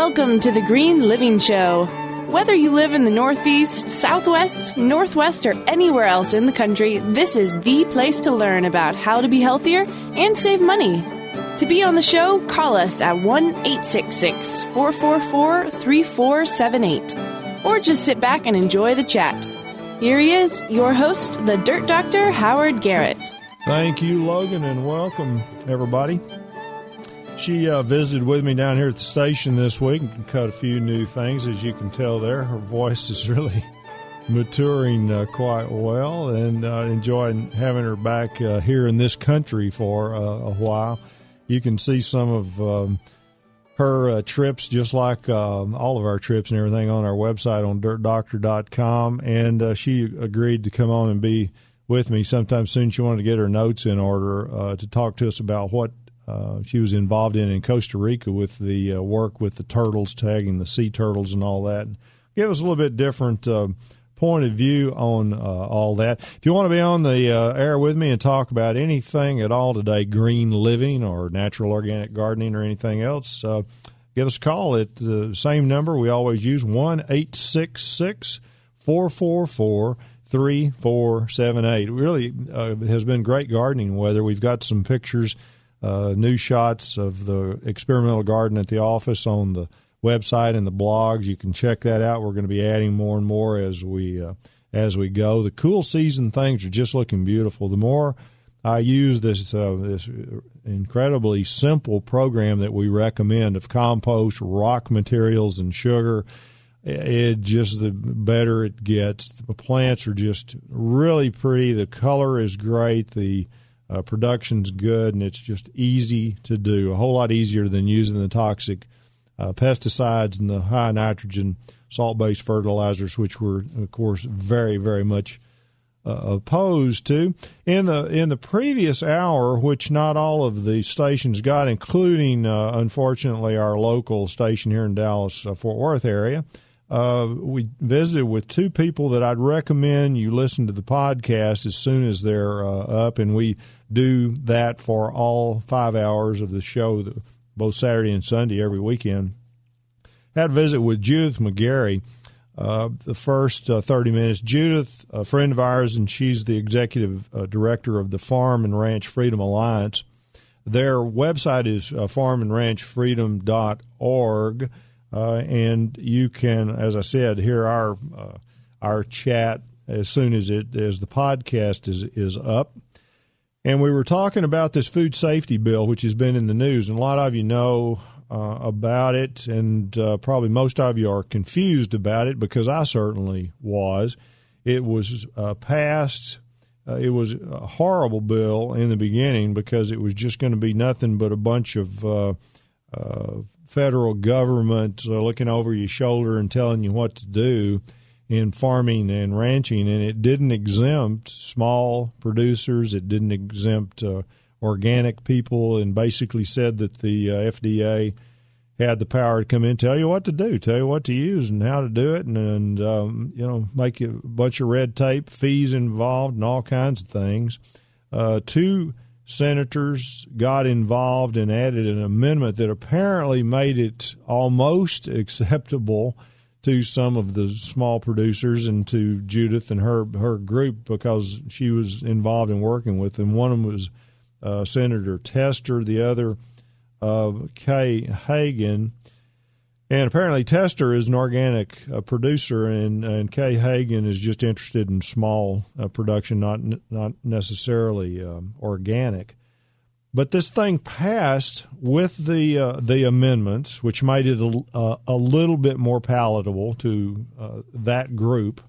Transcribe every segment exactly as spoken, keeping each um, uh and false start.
Welcome to the Green Living Show. Whether you live in the Northeast, Southwest, Northwest, or anywhere else in the country, this is the place to learn about how to be healthier and save money. To be on the show, call us at one eight six six, four four four, three four seven eight. Or just sit back and enjoy the chat. Here he is, your host, the Dirt Doctor, Howard Garrett. Thank you, Logan, and welcome, everybody. She uh, visited with me down here at the station this week and cut a few new things. As you can tell there, her voice is really maturing uh, quite well, and uh, enjoying having her back uh, here in this country for uh, a while. You can see some of um, her uh, trips, just like um, all of our trips and everything, on our website on dirt doctor dot com, and uh, she agreed to come on and be with me sometime soon. She wanted to get her notes in order uh, to talk to us about what Uh, she was involved in in Costa Rica with the uh, work with the turtles, tagging the sea turtles and all that. Give us a little bit different uh, point of view on uh, all that. If you want to be on the uh, air with me and talk about anything at all today, green living or natural organic gardening or anything else, uh, give us a call at the same number we always use, one eight six six, four four four, three four seven eight. It really uh, has been great gardening weather. We've got some pictures, Uh, new shots of the experimental garden at the office on the website and the blogs. You can check that out. We're going to be adding more and more as we uh, as we go. The cool season things are just looking beautiful. The more I use this uh, this incredibly simple program that we recommend of compost, rock materials, and sugar, it just the better it gets. The plants are just really pretty. The color is great. The Uh, production's good, and it's just easy to do, a whole lot easier than using the toxic uh, pesticides and the high nitrogen salt-based fertilizers, which we're, of course, very, very much uh, opposed to. In the in the previous hour, which not all of the stations got, including, uh, unfortunately, our local station here in Dallas, uh, Fort Worth area, Uh, we visited with two people that I'd recommend you listen to the podcast as soon as they're uh, up, and we do that for all five hours of the show, both Saturday and Sunday, every weekend. Had a visit with Judith McGarry, uh, the first uh, thirty minutes. Judith, a friend of ours, and she's the executive uh, director of the Farm and Ranch Freedom Alliance. Their website is uh, farm and ranch freedom dot org. Uh, and you can, as I said, hear our uh, our chat as soon as it as the podcast is is up. And we were talking about this food safety bill, which has been in the news, and a lot of you know uh, about it, and uh, probably most of you are confused about it, because I certainly was. It was uh, passed. Uh, it was a horrible bill in the beginning because it was just going to be nothing but a bunch of uh, uh, federal government uh, looking over your shoulder and telling you what to do in farming and ranching, and it didn't exempt small producers. It didn't exempt uh, organic people, and basically said that the uh, F D A had the power to come in, tell you what to do, tell you what to use and how to do it, and, and um, you know, make a bunch of red tape, fees involved, and all kinds of things. Uh, two senators got involved and added an amendment that apparently made it almost acceptable to some of the small producers and to Judith and her her group, because she was involved in working with them. One of them was uh, Senator Tester, the other uh, Kay Hagan. And apparently Tester is an organic uh, producer, and, and Kay Hagan is just interested in small uh, production, not not necessarily um, organic. But this thing passed with the uh, the amendments, which made it a, uh, a little bit more palatable to uh, that group.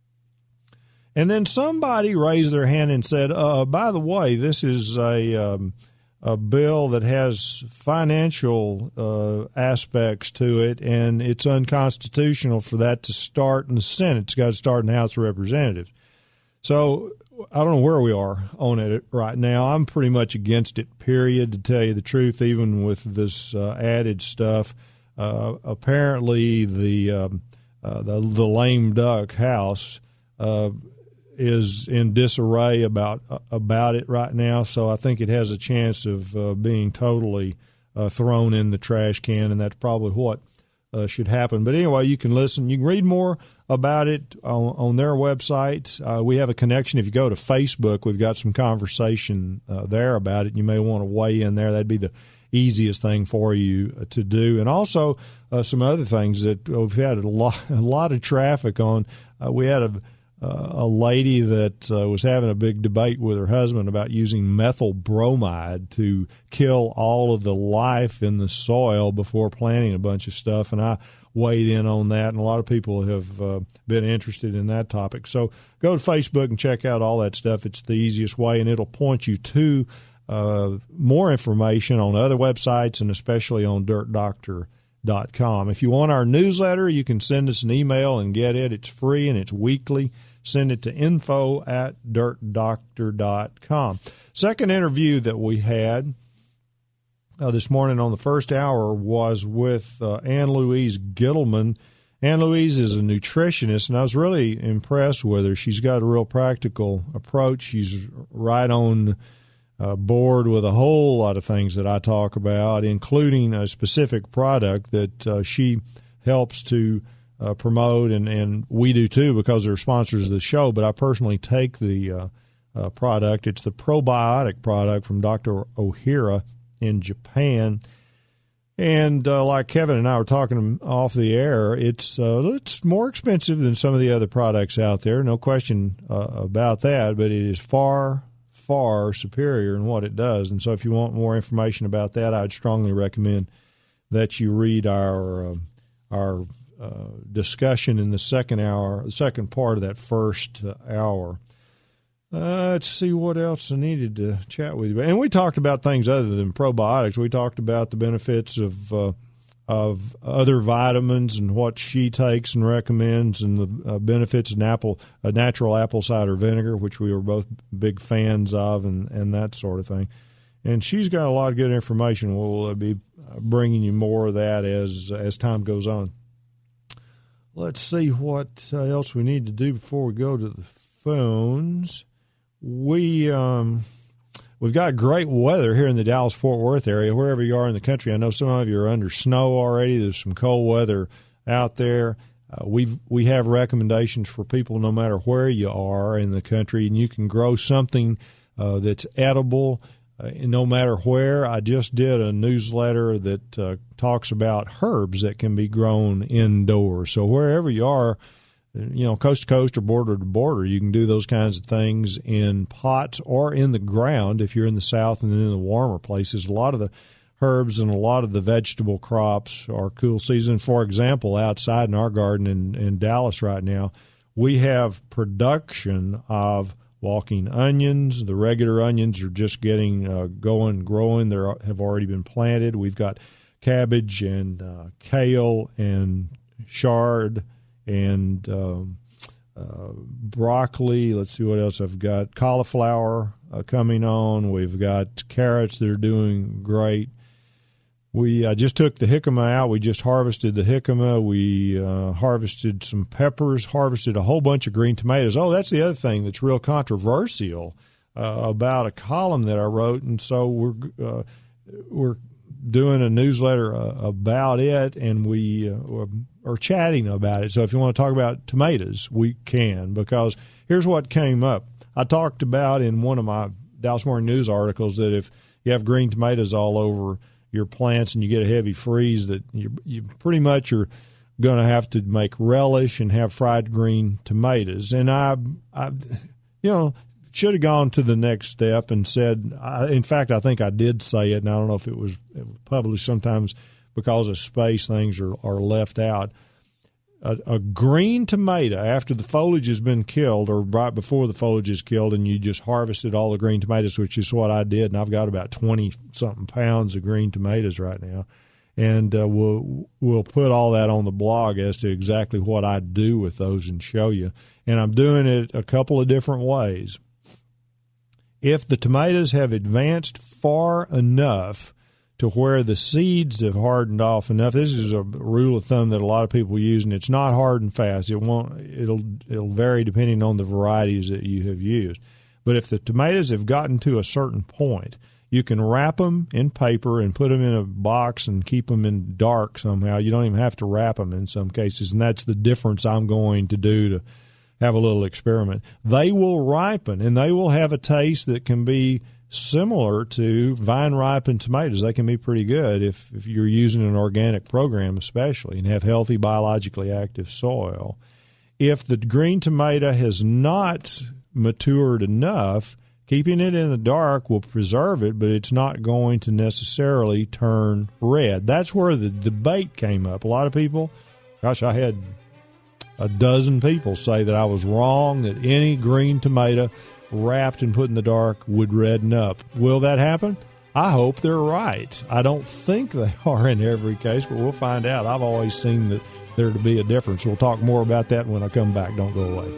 And then somebody raised their hand and said, uh, by the way, this is a um, a bill that has financial uh, aspects to it, and it's unconstitutional for that to start in the Senate. It's got to start in the House of Representatives. So I don't know where we are on it right now. I'm pretty much against it, period, to tell you the truth, even with this uh, added stuff. Uh, apparently the, um, uh, the the lame duck House uh, is in disarray about about it right now, so I think it has a chance of uh, being totally uh, thrown in the trash can, and that's probably what uh, should happen. But anyway, you can listen. You can read more about it on, on their website. Uh, we have a connection. If you go to Facebook, we've got some conversation uh, there about it. You may want to weigh in there. That'd be the easiest thing for you to do. And also uh, some other things that we've had a lot, a lot of traffic on. Uh, we had a Uh, a lady that uh, was having a big debate with her husband about using methyl bromide to kill all of the life in the soil before planting a bunch of stuff, and I weighed in on that, and a lot of people have uh, been interested in that topic. So go to Facebook and check out all that stuff. It's the easiest way, and it'll point you to uh, more information on other websites and especially on dirt doctor dot com. If you want our newsletter, you can send us an email and get it. It's free and it's weekly. Send it to info at dirt doctor dot com. Second interview that we had uh, this morning on the first hour was with uh, Ann Louise Gittleman. Ann Louise is a nutritionist, and I was really impressed with her. She's got a real practical approach. She's right on uh, board with a whole lot of things that I talk about, including a specific product that uh, she helps to Uh, promote, and, and we do too because they're sponsors of the show, but I personally take the uh, uh, product. It's the probiotic product from Doctor Ohira in Japan. And uh, like Kevin and I were talking off the air, it's uh, it's more expensive than some of the other products out there, no question uh, about that, but it is far, far superior in what it does. And so if you want more information about that, I'd strongly recommend that you read our uh, our Uh, discussion in the second hour, the second part of that first uh, hour. Uh, let's see what else I needed to chat with you about. And we talked about things other than probiotics. We talked about the benefits of uh, of other vitamins and what she takes and recommends, and the uh, benefits of an apple, a natural apple cider vinegar, which we were both big fans of, and, and that sort of thing. And she's got a lot of good information. We'll be bringing you more of that as as time goes on. Let's see what uh, else we need to do before we go to the phones. We, um, we've got great weather here in the Dallas-Fort Worth area, wherever you are in the country. I know some of you are under snow already. There's some cold weather out there. Uh, we we have recommendations for people no matter where you are in the country, and you can grow something uh, that's edible Uh, no matter where. I just did a newsletter that uh, talks about herbs that can be grown indoors. So wherever you are, you know, coast to coast or border to border, you can do those kinds of things in pots or in the ground if you're in the South and in the warmer places. A lot of the herbs and a lot of the vegetable crops are cool season. For example, outside in our garden in, in Dallas right now, we have production of walking onions. The regular onions are just getting uh, going, growing. They have already been planted. We've got cabbage and uh, kale and chard and um, uh, broccoli. Let's see what else I've got. Cauliflower uh, coming on. We've got carrots that are doing great. We uh, just took the jicama out. We just harvested the jicama. We uh, harvested some peppers, harvested a whole bunch of green tomatoes. Oh, that's the other thing that's real controversial uh, about a column that I wrote, and so we're uh, we're doing a newsletter uh, about it, and we uh, are chatting about it. So if you want to talk about tomatoes, we can, because here's what came up. I talked about in one of my Dallas Morning News articles that if you have green tomatoes all over your plants and you get a heavy freeze, that you you pretty much are going to have to make relish and have fried green tomatoes. And I, I you know, should have gone to the next step and said, I, in fact, I think I did say it, and I don't know if it was, it was published. Sometimes because of space, things are, are left out. A, a green tomato, after the foliage has been killed or right before the foliage is killed, and you just harvested all the green tomatoes, which is what I did, and I've got about twenty-something pounds of green tomatoes right now. And uh, we'll, we'll put all that on the blog as to exactly what I do with those and show you. And I'm doing it a couple of different ways. If the tomatoes have advanced far enough to where the seeds have hardened off enough. This is a rule of thumb that a lot of people use, and it's not hard and fast. It won't. It'll it'll vary depending on the varieties that you have used. But if the tomatoes have gotten to a certain point, You can wrap them in paper and put them in a box and keep them in dark somehow. You don't even have to wrap them in some cases, and that's the difference I'm going to do to have a little experiment. They will ripen, and they will have a taste that can be similar to vine-ripened tomatoes. They can be pretty good if, if you're using an organic program especially and have healthy, biologically active soil. If the green tomato has not matured enough, keeping it in the dark will preserve it, but it's not going to necessarily turn red. That's where the debate came up. A lot of people, gosh, I had a dozen people say that I was wrong, that any green tomato wrapped and put in the dark would redden up. Will that happen? I hope they're right. I don't think they are in every case, but we'll find out. I've always seen that there to be a difference. We'll talk more about that when I come back. Don't go away.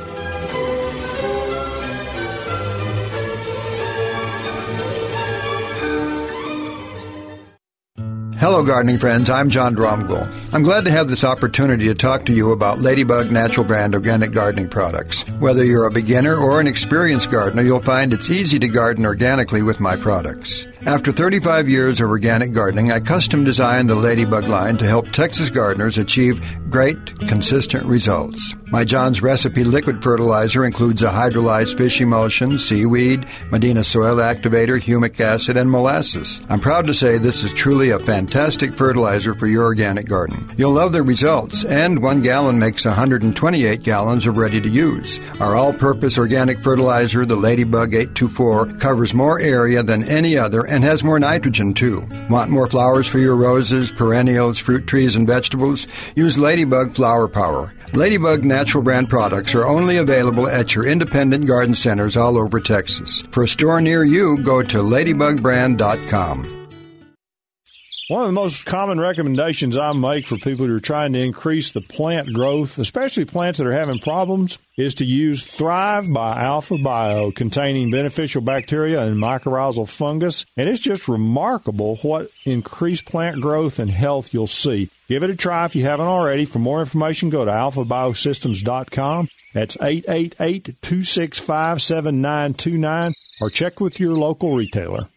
Hello, gardening friends. I'm John Dromgoole. I'm glad to have this opportunity to talk to you about Ladybug Natural Brand organic gardening products. Whether you're a beginner or an experienced gardener, you'll find it's easy to garden organically with my products. After thirty-five years of organic gardening, I custom designed the Ladybug line to help Texas gardeners achieve great, consistent results. My John's Recipe liquid fertilizer includes a hydrolyzed fish emulsion, seaweed, Medina soil activator, humic acid, and molasses. I'm proud to say this is truly a fantastic fertilizer for your organic garden. You'll love the results, and one gallon makes one hundred twenty-eight gallons of ready-to-use. Our all-purpose organic fertilizer, the Ladybug eight two four, covers more area than any other and has more nitrogen, too. Want more flowers for your roses, perennials, fruit trees, and vegetables? Use Ladybug Flower Power. Ladybug Natural Brand products are only available at your independent garden centers all over Texas. For a store near you, go to ladybug brand dot com. One of the most common recommendations I make for people who are trying to increase the plant growth, especially plants that are having problems, is to use Thrive by Alpha Bio, containing beneficial bacteria and mycorrhizal fungus. And it's just remarkable what increased plant growth and health you'll see. Give it a try if you haven't already. For more information, go to alpha biosystems dot com. That's eight eight eight, two six five, seven nine two nine, or check with your local retailer.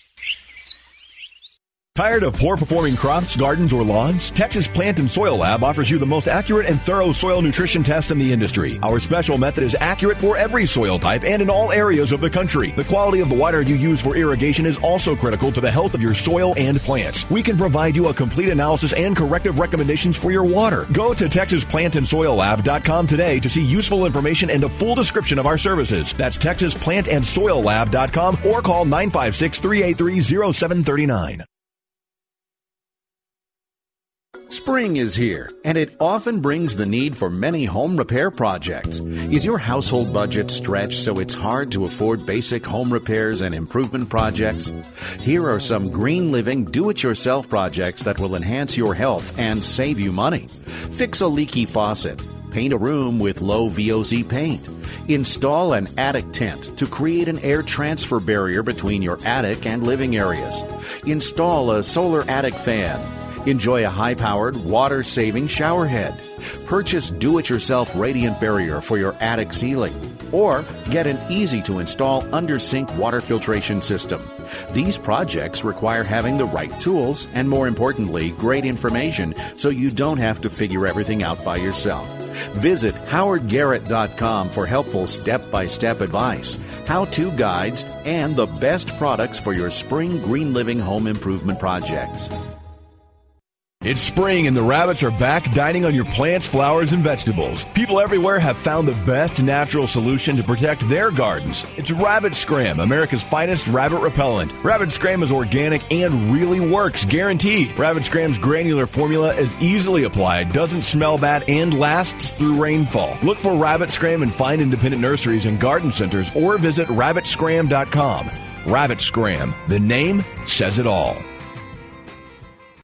Tired of poor-performing crops, gardens, or lawns? Texas Plant and Soil Lab offers you the most accurate and thorough soil nutrition test in the industry. Our special method is accurate for every soil type and in all areas of the country. The quality of the water you use for irrigation is also critical to the health of your soil and plants. We can provide you a complete analysis and corrective recommendations for your water. Go to texas plant and soil lab dot com today to see useful information and a full description of our services. That's texas plant and soil lab dot com or call nine five six, three eight three, zero seven three nine. Spring is here, and it often brings the need for many home repair projects. Is your household budget stretched so it's hard to afford basic home repairs and improvement projects? Here are some green living do-it-yourself projects that will enhance your health and save you money. Fix a leaky faucet. Paint a room with low V O C paint. Install an attic tent to create an air transfer barrier between your attic and living areas. Install a solar attic fan. Enjoy a high-powered, water-saving shower head. Purchase do-it-yourself radiant barrier for your attic ceiling. Or get an easy-to-install under-sink water filtration system. These projects require having the right tools and, more importantly, great information so you don't have to figure everything out by yourself. Visit howard garrett dot com for helpful step-by-step advice, how-to guides, and the best products for your spring green living home improvement projects. It's spring and the rabbits are back dining on your plants, flowers, and vegetables. People everywhere have found the best natural solution to protect their gardens. It's Rabbit Scram, America's finest rabbit repellent. Rabbit Scram is organic and really works, guaranteed. Rabbit Scram's granular formula is easily applied, doesn't smell bad, and lasts through rainfall. Look for Rabbit Scram and find independent nurseries and garden centers or visit rabbit scram dot com. Rabbit Scram, the name says it all.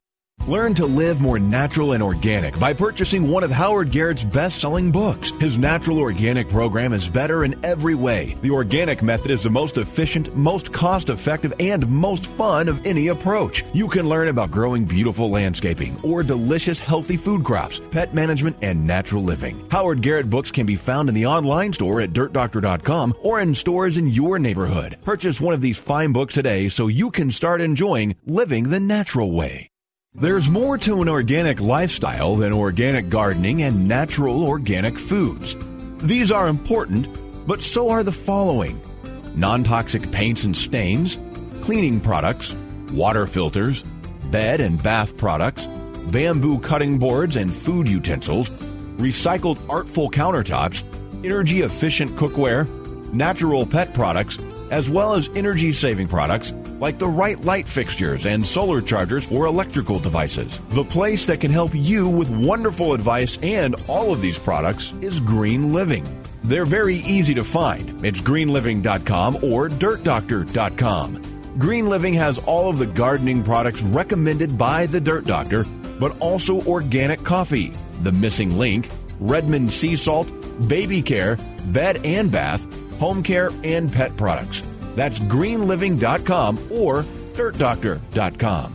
Learn to live more natural and organic by purchasing one of Howard Garrett's best-selling books. His natural organic program is better in every way. The organic method is the most efficient, most cost-effective, and most fun of any approach. You can learn about growing beautiful landscaping or delicious, healthy food crops, pet management, and natural living. Howard Garrett books can be found in the online store at dirt doctor dot com or in stores in your neighborhood. Purchase one of these fine books today so you can start enjoying living the natural way. There's more to an organic lifestyle than organic gardening and natural organic foods. These are important, but so are the following: non-toxic paints and stains, cleaning products, water filters, bed and bath products, bamboo cutting boards and food utensils, recycled artful countertops, energy-efficient cookware, natural pet products, as well as energy-saving products like the right light fixtures and solar chargers for electrical devices. The place that can help you with wonderful advice and all of these products is Green Living. They're very easy to find. It's green living dot com or dirt doctor dot com. Green Living has all of the gardening products recommended by the Dirt Doctor, but also organic coffee, the missing link, Redmond sea salt, baby care, bed and bath, home care, and pet products. That's green living dot com or dirt doctor dot com.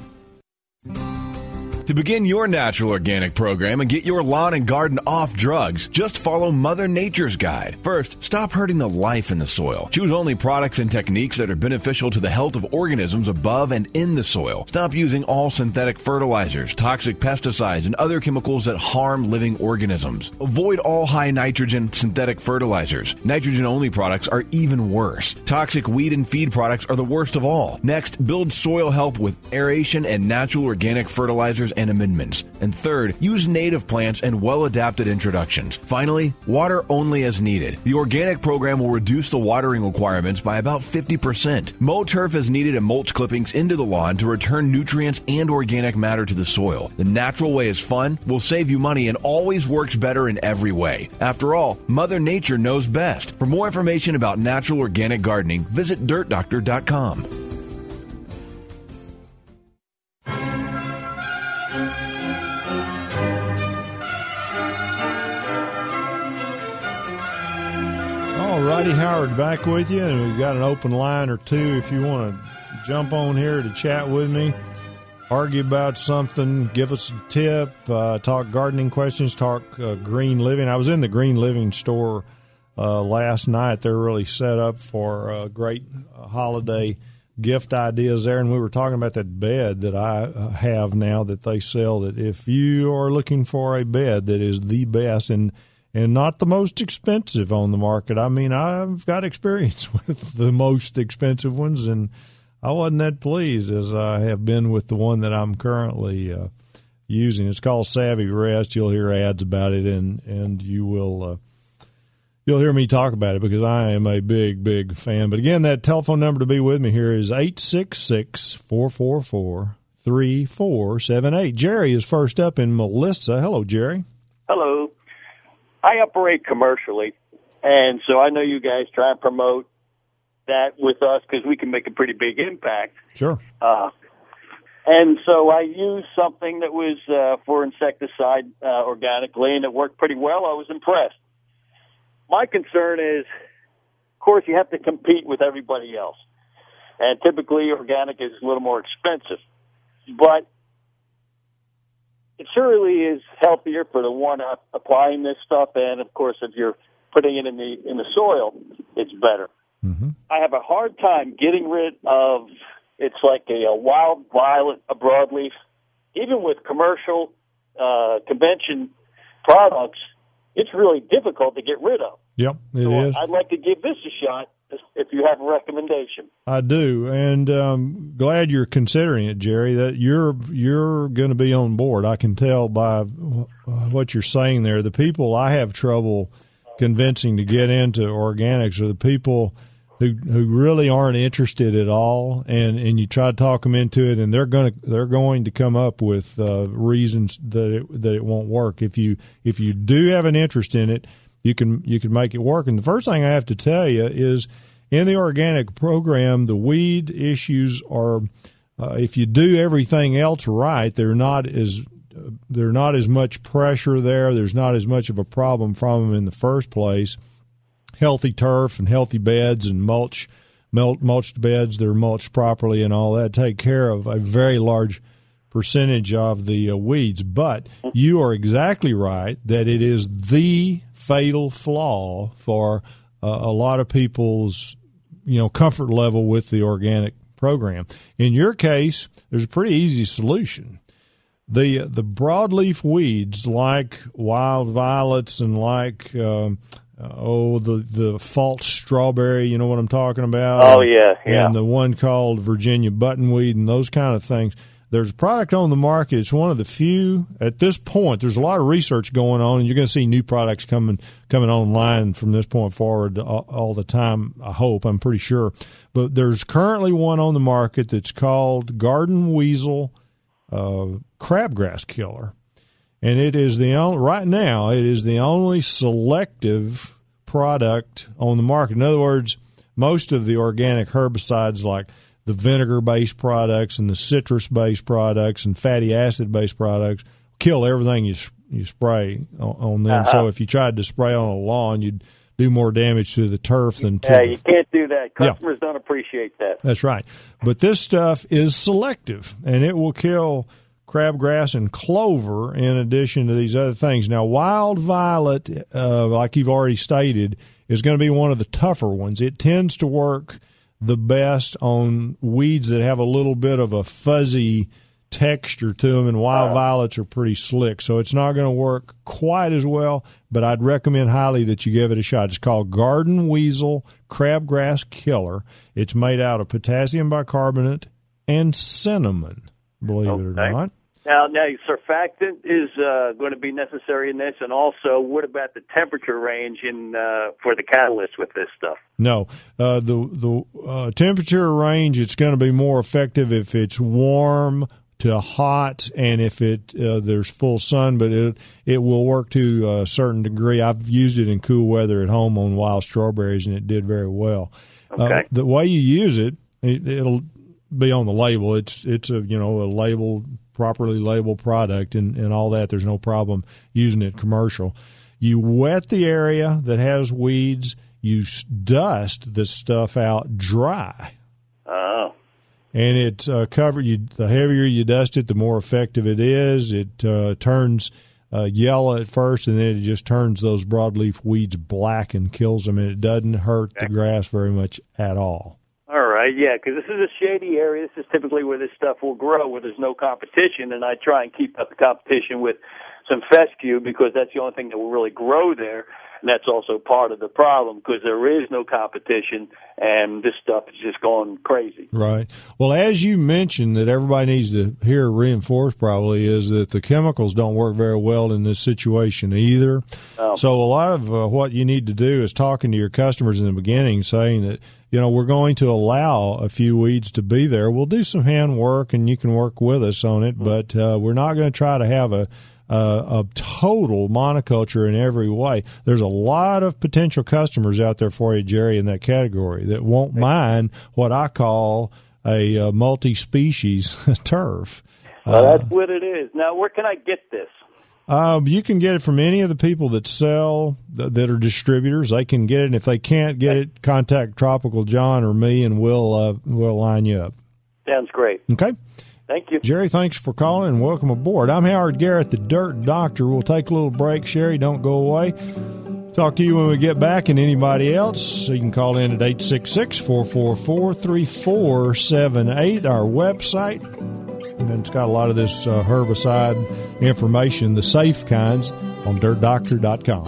To begin your natural organic program and get your lawn and garden off drugs, just follow Mother Nature's guide. First, stop hurting the life in the soil. Choose only products and techniques that are beneficial to the health of organisms above and in the soil. Stop using all synthetic fertilizers, toxic pesticides, and other chemicals that harm living organisms. Avoid all high nitrogen synthetic fertilizers. Nitrogen-only products are even worse. Toxic weed and feed products are the worst of all. Next, build soil health with aeration and natural organic fertilizers and amendments. And third, use native plants and well-adapted introductions. Finally, water only as needed. The organic program will reduce the watering requirements by about fifty percent. Mow turf as needed and mulch clippings into the lawn to return nutrients and organic matter to the soil. The natural way is fun, will save you money, and always works better in every way. After all, Mother Nature knows best. For more information about natural organic gardening, visit dirt doctor dot com. All righty, Howard, back with you, and we've got an open line or two if you want to jump on here to chat with me, argue about something, give us a tip, uh, talk gardening questions, talk uh, green living. I was in the Green Living store uh, last night. They're really set up for uh, great uh, holiday gift ideas there, and we were talking about that bed that I uh, have now that they sell, that if you are looking for a bed that is the best and And not the most expensive on the market. I mean, I've got experience with the most expensive ones, and I wasn't that pleased as I have been with the one that I'm currently uh, using. It's called Savvy Rest. You'll hear ads about it, and and you will uh, you'll hear me talk about it because I am a big, big fan. But again, that telephone number to be with me here is eight six six, four four four, three four seven eight. Jerry is first up in Melissa. Hello, Jerry. Hello. I operate commercially, and so I know you guys try and promote that with us because we can make a pretty big impact. Sure. Uh, and so I used something that was uh, for insecticide uh, organically, and it worked pretty well. I was impressed. My concern is, of course, you have to compete with everybody else, and typically organic is a little more expensive. But it surely is healthier for the one applying this stuff, and of course, if you're putting it in the in the soil, it's better. Mm-hmm. I have a hard time getting rid of. It's like a, a wild violet, a broadleaf. Even with commercial uh, convention products, it's really difficult to get rid of. Yep, it so is. I'd like to give this a shot if you have a recommendation. I do, and um, glad you're considering it, Jerry. That you're you're going to be on board. I can tell by what you're saying there. The people I have trouble convincing to get into organics are the people who who really aren't interested at all, and, and you try to talk them into it, and they're going to they're going to come up with uh, reasons that it, that it won't work. If you if you do have an interest in it, you can you can make it work. And the first thing I have to tell you is, in the organic program, the weed issues are uh, if you do everything else right, they're not as uh, they're not as much pressure there. There's not as much of a problem from them in the first place. Healthy turf and healthy beds and mulch, mulched beds that are mulched properly and all that take care of a very large percentage of the uh, weeds. But you are exactly right that it is the fatal flaw for uh, a lot of people's, you know, comfort level with the organic program. In your case, there's a pretty easy solution. The the broadleaf weeds like wild violets and like um, uh, oh the the false strawberry, you know what I'm talking about? Oh yeah, yeah. And the one called Virginia buttonweed and those kind of things. There's a product on the market. It's one of the few at this point. There's a lot of research going on, and you're going to see new products coming coming online from this point forward all, all the time. I hope. I'm pretty sure. But there's currently one on the market that's called Garden Weasel uh, Crabgrass Killer, and it is the only right now. It is the only selective product on the market. In other words, most of the organic herbicides like the vinegar-based products and the citrus-based products and fatty acid-based products kill everything you you spray on, on them. Uh-huh. So if you tried to spray on a lawn, you'd do more damage to the turf than to yeah, the, you can't do that. Customers yeah. don't appreciate that. That's right. But this stuff is selective, and it will kill crabgrass and clover in addition to these other things. Now, wild violet, uh, like you've already stated, is going to be one of the tougher ones. It tends to work the best on weeds that have a little bit of a fuzzy texture to them, and wild uh, violets are pretty slick, so it's not going to work quite as well, but I'd recommend highly that you give it a shot. It's called Garden Weasel Crabgrass Killer. It's made out of potassium bicarbonate and cinnamon, believe okay. it or not. Now, now, surfactant is uh, going to be necessary in this, and also, what about the temperature range in uh, for the catalyst with this stuff? No, uh, the the uh, temperature range, it's going to be more effective if it's warm to hot, and if it uh, there's full sun, but it it will work to a certain degree. I've used it in cool weather at home on wild strawberries, and it did very well. Okay. Uh, the way you use it, it, it'll be on the label. It's it's a you know a labeled. properly labeled product and, and all that. There's no problem using it commercial. You wet the area that has weeds. You dust this stuff out dry. Oh. And it's uh, covered. You, the heavier you dust it, the more effective it is. It uh, turns uh, yellow at first, and then it just turns those broadleaf weeds black and kills them, and it doesn't hurt the grass very much at all. All right, yeah, because this is a shady area. This is typically where this stuff will grow, where there's no competition, and I try and keep up the competition with some fescue because that's the only thing that will really grow there, and that's also part of the problem because there is no competition, and this stuff is just going crazy. Right. Well, as you mentioned that everybody needs to hear reinforced probably is that the chemicals don't work very well in this situation either. Oh. So a lot of uh, what you need to do is talking to your customers in the beginning, saying that, you know, we're going to allow a few weeds to be there. We'll do some hand work, and you can work with us on it, but uh, we're not going to try to have a, a, a total monoculture in every way. There's a lot of potential customers out there for you, Jerry, in that category that won't mind what I call a, a multi-species turf. Well, that's uh, what it is. Now, where can I get this? Um, you can get it from any of the people that sell, that are distributors. They can get it, and if they can't get it, contact Tropical John or me, and we'll uh, we'll line you up. Sounds great. Okay. Thank you. Jerry, thanks for calling, and welcome aboard. I'm Howard Garrett, the Dirt Doctor. We'll take a little break. Sherry, don't go away. Talk to you when we get back, and anybody else. So you can call in at eight six six, four four four, three four seven eight, our website. And it's got a lot of this uh, herbicide information, the safe kinds, on dirt doctor dot com.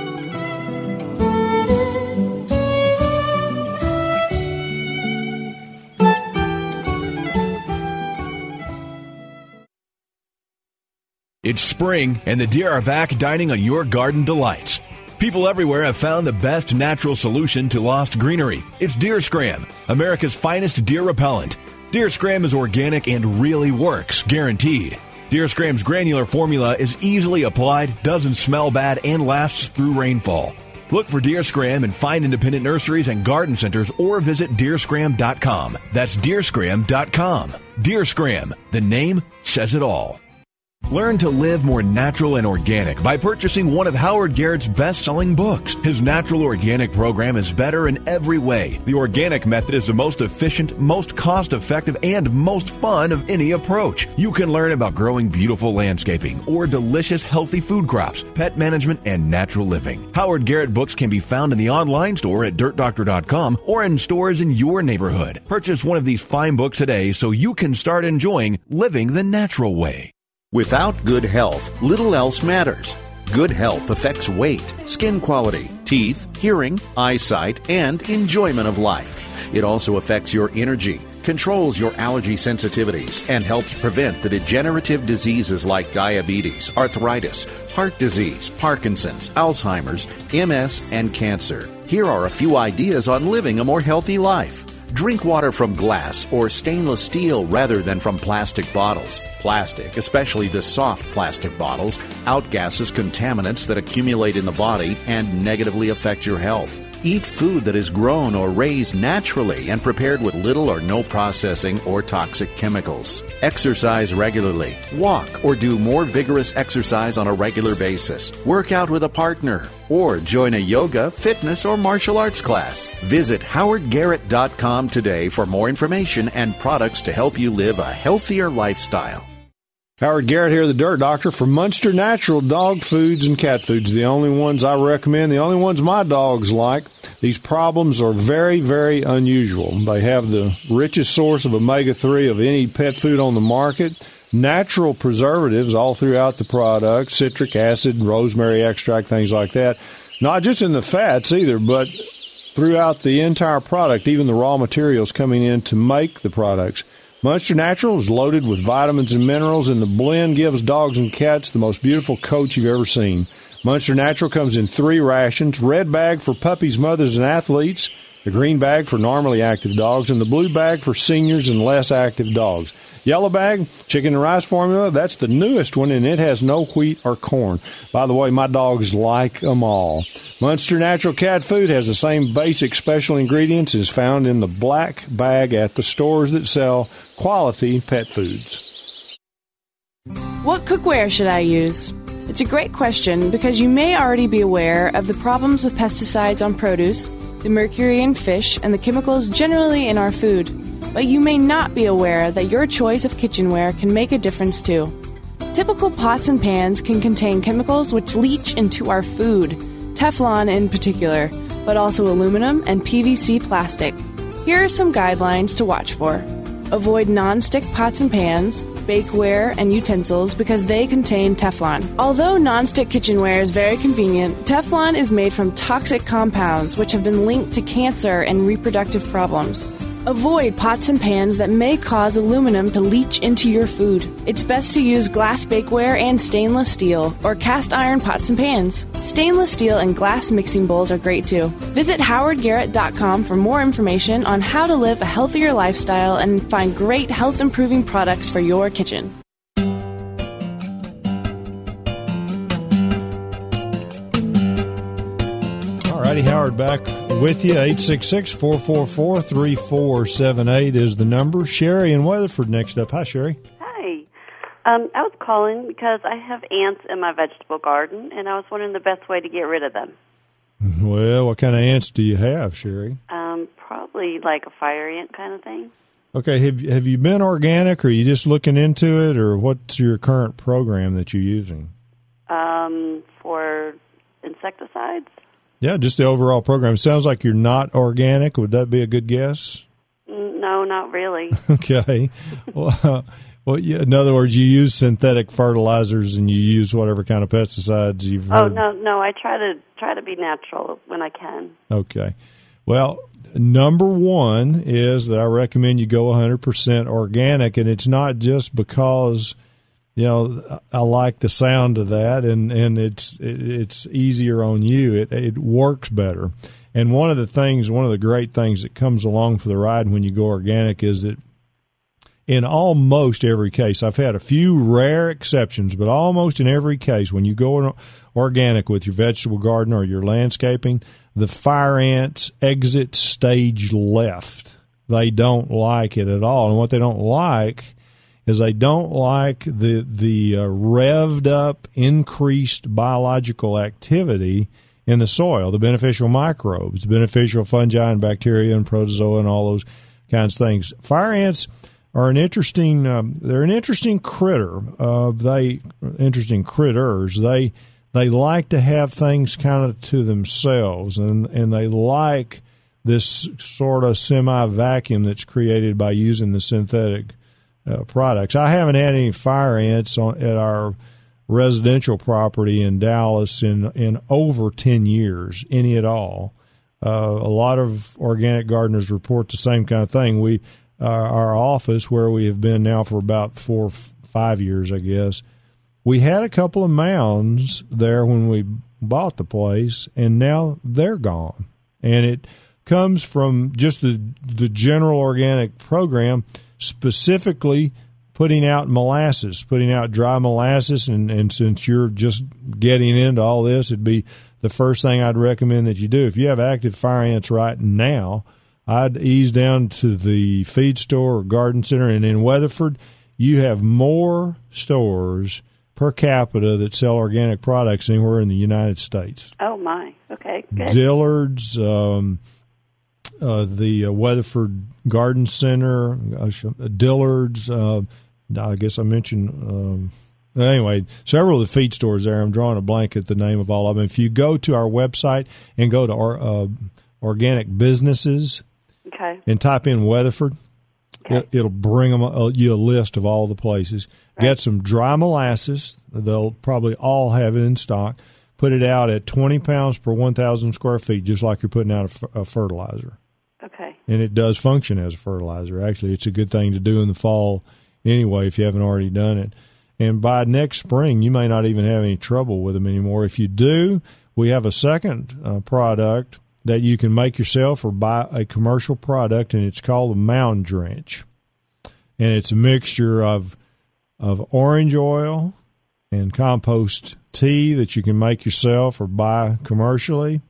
It's spring, and the deer are back dining on your garden delights. People everywhere have found the best natural solution to lost greenery. It's Deer Scram, America's finest deer repellent. Deer Scram is organic and really works, guaranteed. Deer Scram's granular formula is easily applied, doesn't smell bad, and lasts through rainfall. Look for Deer Scram in fine independent nurseries and garden centers or visit deer scram dot com. That's deer scram dot com. Deer Scram, the name says it all. Learn to live more natural and organic by purchasing one of Howard Garrett's best-selling books. His natural organic program is better in every way. The organic method is the most efficient, most cost-effective, and most fun of any approach. You can learn about growing beautiful landscaping or delicious, healthy food crops, pet management, and natural living. Howard Garrett books can be found in the online store at dirt doctor dot com or in stores in your neighborhood. Purchase one of these fine books today so you can start enjoying living the natural way. Without good health, little else matters. Good health affects weight, skin quality, teeth, hearing, eyesight, and enjoyment of life. It also affects your energy, controls your allergy sensitivities, and helps prevent the degenerative diseases like diabetes, arthritis, heart disease, Parkinson's, Alzheimer's, M S, and cancer. Here are a few ideas on living a more healthy life. Drink water from glass or stainless steel rather than from plastic bottles. Plastic, especially the soft plastic bottles, outgasses contaminants that accumulate in the body and negatively affect your health. Eat food that is grown or raised naturally and prepared with little or no processing or toxic chemicals. Exercise regularly. Walk or do more vigorous exercise on a regular basis. Work out with a partner or join a yoga, fitness, or martial arts class. Visit howard garrett dot com today for more information and products to help you live a healthier lifestyle. Howard Garrett here, the Dirt Doctor, for Munster Natural Dog Foods and Cat Foods, the only ones I recommend, the only ones my dogs like. These problems are very, very unusual. They have the richest source of omega three of any pet food on the market, natural preservatives all throughout the product, citric acid, rosemary extract, things like that. Not just in the fats either, but throughout the entire product, even the raw materials coming in to make the products. Munster Natural is loaded with vitamins and minerals, and the blend gives dogs and cats the most beautiful coat you've ever seen. Munster Natural comes in three rations: red bag for puppies, mothers, and athletes, the green bag for normally active dogs, and the blue bag for seniors and less active dogs. Yellow bag, chicken and rice formula, that's the newest one, and it has no wheat or corn. By the way, my dogs like them all. Munster Natural Cat Food has the same basic special ingredients as found in the black bag at the stores that sell quality pet foods. What cookware should I use? It's a great question because you may already be aware of the problems with pesticides on produce, the mercury in fish, and the chemicals generally in our food. But you may not be aware that your choice of kitchenware can make a difference too. Typical pots and pans can contain chemicals which leach into our food, Teflon in particular, but also aluminum and P V C plastic. Here are some guidelines to watch for. Avoid non-stick pots and pans, bakeware, and utensils because they contain Teflon. Although non-stick kitchenware is very convenient, Teflon is made from toxic compounds which have been linked to cancer and reproductive problems. Avoid pots and pans that may cause aluminum to leach into your food. It's best to use glass bakeware and stainless steel or cast iron pots and pans. Stainless steel and glass mixing bowls are great too. Visit howard garrett dot com for more information on how to live a healthier lifestyle and find great health improving products for your kitchen. Alrighty, Howard back with you. eight six six, four four four, three four seven eight is the number. Sherry in Weatherford next up. Hi, Sherry. Hi. Um, I was calling because I have ants in my vegetable garden, and I was wondering the best way to get rid of them. Well, what kind of ants do you have, Sherry? Um, probably like a fire ant kind of thing. Okay, have, have you been organic, or are you just looking into it, or what's your current program that you're using? Um, for insecticides? Yeah, just the overall program. It sounds like you're not organic. Would that be a good guess? No, not really. Okay. Well, uh, well, yeah, in other words, you use synthetic fertilizers and you use whatever kind of pesticides you've heard. Oh, no, no. I try to try to be natural when I can. Okay. Well, number one is that I recommend you go one hundred percent organic, and it's not just because, you know, I like the sound of that, and, and it's it's easier on you. It it works better. And one of the things, one of the great things that comes along for the ride when you go organic is that in almost every case. I've had a few rare exceptions, but almost in every case, when you go organic with your vegetable garden or your landscaping, the fire ants exit stage left. They don't like it at all. And what they don't like is they don't like the the uh, revved up, increased biological activity in the soil, the beneficial microbes, the beneficial fungi and bacteria and protozoa and all those kinds of things. Fire ants are an interesting. Um, they're an interesting critter. Uh, they interesting critters. They they like to have things kind of to themselves, and and they like this sort of semi vacuum that's created by using the synthetic uh, products. I haven't had any fire ants on, at our residential property in Dallas in in over ten years, any at all. Uh, a lot of organic gardeners report the same kind of thing. We Uh, our office, where we have been now for about four, five years, I guess, we had a couple of mounds there when we bought the place, and now they're gone. And it comes from just the the general organic program, specifically putting out molasses, putting out dry molasses. And, and since you're just getting into all this, it'd be the first thing I'd recommend that you do. If you have active fire ants right now, I'd ease down to the feed store or garden center. And in Weatherford, you have more stores per capita that sell organic products anywhere in the United States. Oh, my. Okay, good. Dillard's, um, uh, the uh, Weatherford Garden Center, uh, Dillard's, uh, I guess I mentioned, um, anyway, several of the feed stores there. I'm drawing a blank at the name of all of them. If you go to our website and go to our uh, organic businesses, okay, and type in Weatherford, okay, it, it'll bring them a, you a list of all the places. Right. Get some dry molasses. They'll probably all have it in stock. Put it out at twenty pounds per one thousand square feet, just like you're putting out a, a fertilizer. Okay. And it does function as a fertilizer. Actually, it's a good thing to do in the fall anyway if you haven't already done it. And by next spring, you may not even have any trouble with them anymore. If you do, we have a second uh, product that you can make yourself or buy a commercial product, and it's called the Mound Drench. And it's a mixture of of orange oil and compost tea that you can make yourself or buy commercially,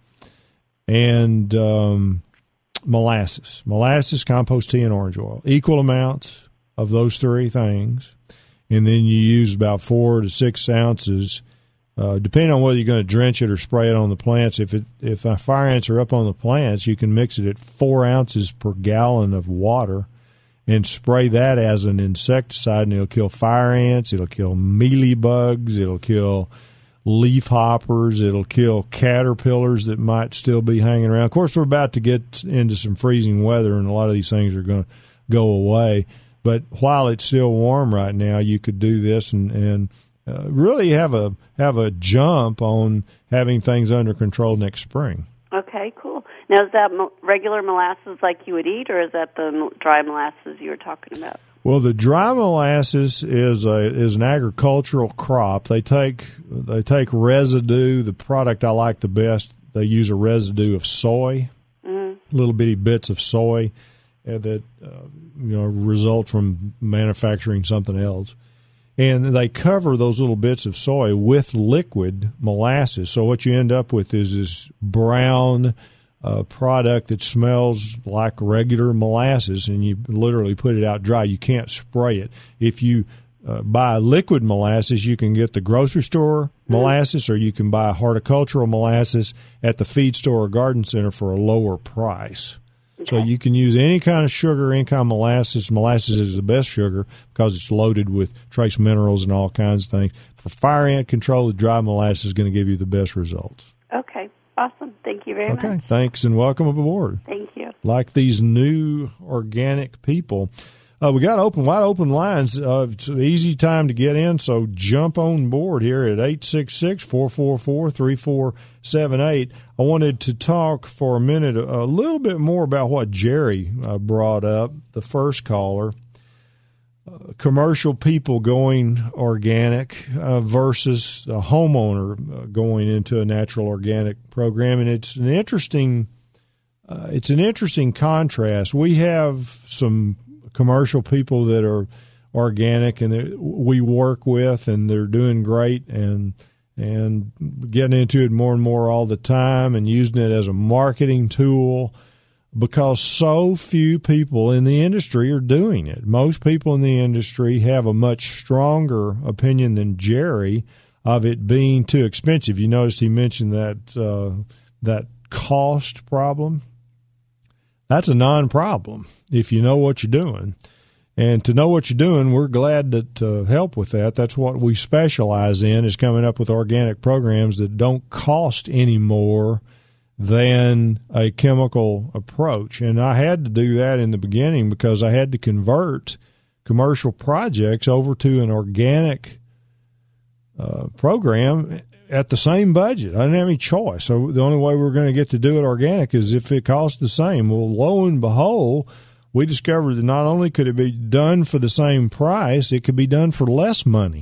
and um, molasses. Molasses, compost tea, and orange oil. Equal amounts of those three things. And then you use about four to six ounces Uh, depending on whether you're going to drench it or spray it on the plants. If it if uh, fire ants are up on the plants, you can mix it at four ounces per gallon of water and spray that as an insecticide, and it'll kill fire ants, it'll kill mealybugs, it'll kill leaf hoppers, it'll kill caterpillars that might still be hanging around. Of course, we're about to get into some freezing weather, and a lot of these things are going to go away. But while it's still warm right now, you could do this and, and uh, really have a have a jump on having things under control next spring. Okay, cool. Now, is that mo- regular molasses like you would eat, or is that the mo- dry molasses you were talking about? Well, the dry molasses is a is an agricultural crop. They take they take residue. The product I like the best, they use a residue of soy, mm-hmm. little bitty bits of soy uh, that uh, you know result from manufacturing something else. And they cover those little bits of soy with liquid molasses. So what you end up with is this brown uh, product that smells like regular molasses, and you literally put it out dry. You can't spray it. If you uh, buy liquid molasses, you can get the grocery store molasses, or you can buy horticultural molasses at the feed store or garden center for a lower price. So you can use any kind of sugar, any kind of molasses. Molasses is the best sugar because it's loaded with trace minerals and all kinds of things. For fire ant control, the dry molasses is going to give you the best results. Okay, awesome. Thank you very okay. much. Okay, thanks, and welcome aboard. Thank you. Like these new organic people. Uh, we got open, wide open lines. Uh, it's an easy time to get in, so jump on board here at eight six six, four four four, three four seven eight. I wanted to talk for a minute a little bit more about what Jerry uh, brought up, the first caller, uh, commercial people going organic uh, versus a homeowner uh, going into a natural organic program. And it's an interesting, uh, it's an interesting contrast. We have some commercial people that are organic and that we work with, and they're doing great and and getting into it more and more all the time and using it as a marketing tool, because so few people in the industry are doing it. Most people in the industry have a much stronger opinion than Jerry of it being too expensive. You noticed he mentioned that uh, that cost problem. That's a non-problem if you know what you're doing. And to know what you're doing, we're glad to, to help with that. That's what we specialize in, is coming up with organic programs that don't cost any more than a chemical approach. And I had to do that in the beginning because I had to convert commercial projects over to an organic uh, program at the same budget. I didn't have any choice. So the only way we we're going to get to do it organic is if it costs the same. Well, lo and behold, we discovered that not only could it be done for the same price, it could be done for less money.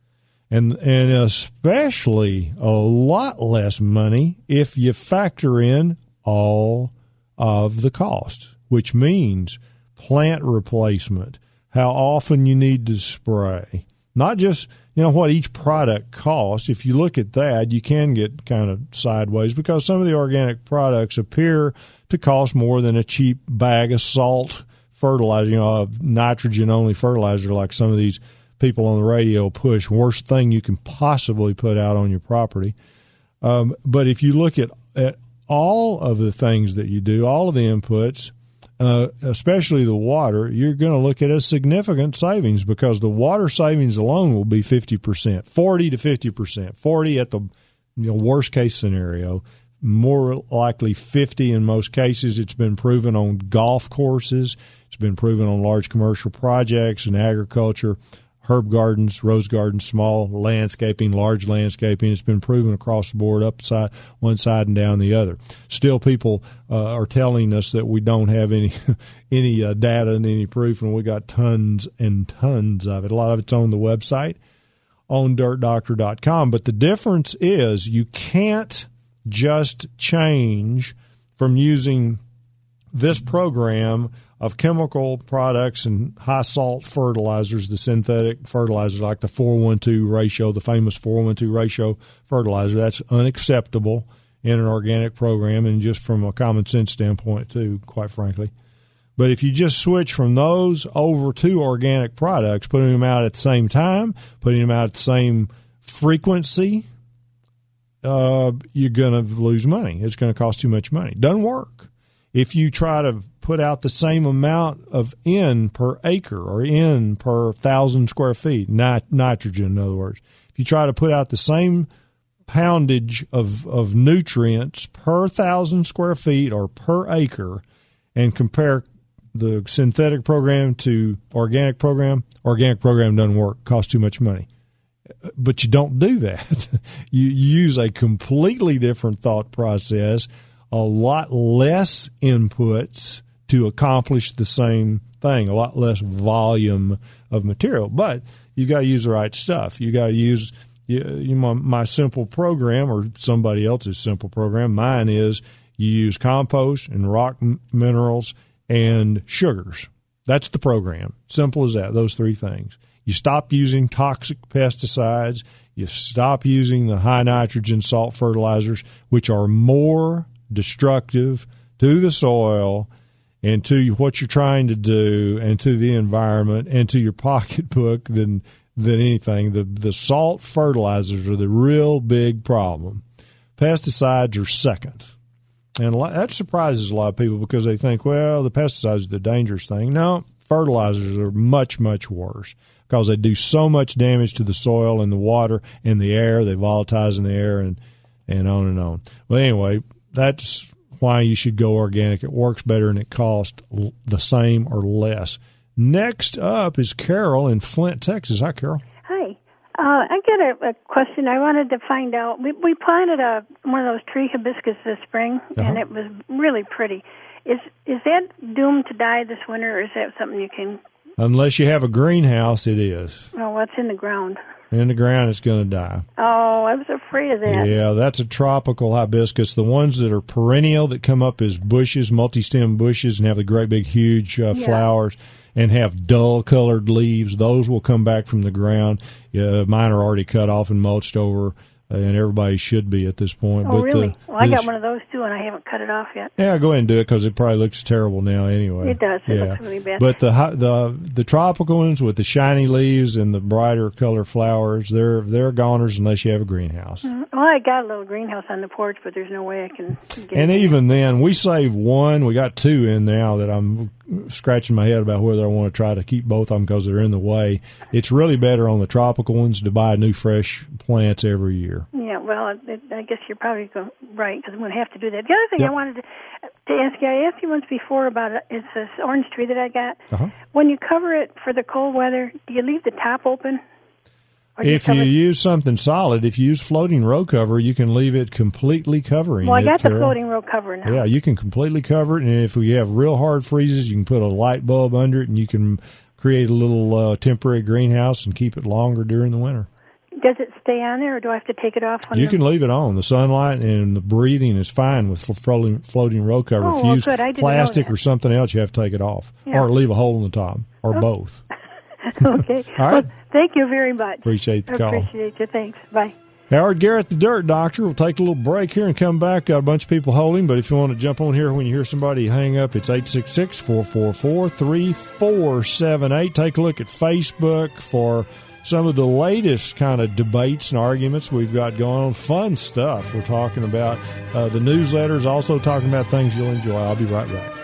And and especially a lot less money if you factor in all of the costs, which means plant replacement, how often you need to spray, not just, you know, what each product costs. If you look at that, you can get kind of sideways because some of the organic products appear to cost more than a cheap bag of salt fertilizer, you know, nitrogen-only fertilizer like some of these people on the radio push. Worst thing you can possibly put out on your property. Um, but if you look at, at all of the things that you do, all of the inputs, uh, especially the water, you're going to look at a significant savings because the water savings alone will be fifty percent, forty to fifty percent, forty at the you know, worst case scenario, more likely fifty in most cases. It's been proven on golf courses. It's been proven on large commercial projects and agriculture, herb gardens, rose gardens, small landscaping, large landscaping. It's been proven across the board, upside one side and down the other. Still, people uh, are telling us that we don't have any any uh, data and any proof, and we got tons and tons of it. A lot of it's on the website, on dirt doctor dot com. But the difference is you can't just change from using this program of chemical products and high salt fertilizers, the synthetic fertilizers like the four one two ratio, the famous four one two ratio fertilizer. That's unacceptable in an organic program, and just from a common sense standpoint too, quite frankly. But if you just switch from those over to organic products, putting them out at the same time, putting them out at the same frequency, uh, you're going to lose money. It's going to cost too much money. Doesn't work. If you try to put out the same amount of N per acre or N per thousand square feet, nit- nitrogen in other words, if you try to put out the same poundage of, of nutrients per thousand square feet or per acre and compare the synthetic program to organic program, organic program doesn't work, costs too much money. But you don't do that. you, you use a completely different thought process, a lot less inputs to accomplish the same thing, a lot less volume of material. But you got to use the right stuff. You got to use you, you, my, my simple program or somebody else's simple program. Mine is you use compost and rock m- minerals and sugars. That's the program. Simple as that, those three things. You stop using toxic pesticides. You stop using the high nitrogen salt fertilizers, which are more destructive to the soil and to what you're trying to do and to the environment and to your pocketbook than than anything. The the salt fertilizers are the real big problem. Pesticides are second. And a lot, that surprises a lot of people because they think, well, the pesticides are the dangerous thing. No, fertilizers are much, much worse because they do so much damage to the soil and the water and the air. They volatilize in the air and, and on and on. Well, anyway, that's why you should go organic. It works better and it costs the same or less. Next up is Carol in Flint, Texas. Hi, Carol. Hi. Uh, I got a, a question. I wanted to find out. We, we planted a one of those tree hibiscus this spring, uh-huh. and it was really pretty. Is is that doomed to die this winter, or is that something you can... Unless you have a greenhouse, it is. Oh, what's in the ground? In the ground, it's going to die. Oh, I was afraid of that. Yeah, that's a tropical hibiscus. The ones that are perennial that come up as bushes, multi-stem bushes, and have the great big huge uh, yeah. flowers. and have dull-colored leaves, those will come back from the ground. Uh, mine are already cut off and mulched over, uh, and everybody should be at this point. Oh, but really? The, well, I the, got one of those, too, and I haven't cut it off yet. Yeah, go ahead and do it because it probably looks terrible now anyway. It does. It yeah. looks really bad. But the the the tropical ones with the shiny leaves and the brighter color flowers, they're they're goners unless you have a greenhouse. Mm-hmm. Well, I got a little greenhouse on the porch, but there's no way I can get And it even then, we saved one. We got two in now that I'm scratching my head about whether I want to try to keep both of them because they're in the way. It's really better on the tropical ones to buy new fresh plants every year. Yeah, well, I, I guess you're probably going, right, because I'm going to have to do that. The other thing Yep. I wanted to, to ask you, I asked you once before about it, it's this orange tree that I got. Uh-huh. When you cover it for the cold weather, do you leave the top open? Or do If you cover- use something solid, if you use floating row cover, you can leave it completely covering Well, I it, got the Carol. floating row cover now. Yeah, you can completely cover it, and if we have real hard freezes, you can put a light bulb under it, and you can create a little uh, temporary greenhouse and keep it longer during the winter. Does it stay on there, or do I have to take it off? When You the- can leave it on. The sunlight and the breathing is fine with f- floating, floating row cover. Oh, if you well, use good. I didn't know plastic that. or something else, you have to take it off, Yeah. or leave a hole in the top, or Oh. both. Okay. All right. Well, thank you very much. Appreciate the I call. appreciate you. Thanks. Bye. Howard Garrett, the Dirt Doctor. We'll take a little break here and come back. Got a bunch of people holding, but if you want to jump on here when you hear somebody hang up, it's eight six six, four four four, three four seven eight. Take a look at Facebook for some of the latest kind of debates and arguments we've got going on. Fun stuff we're talking about. Uh, the newsletters, also talking about things you'll enjoy. I'll be right back.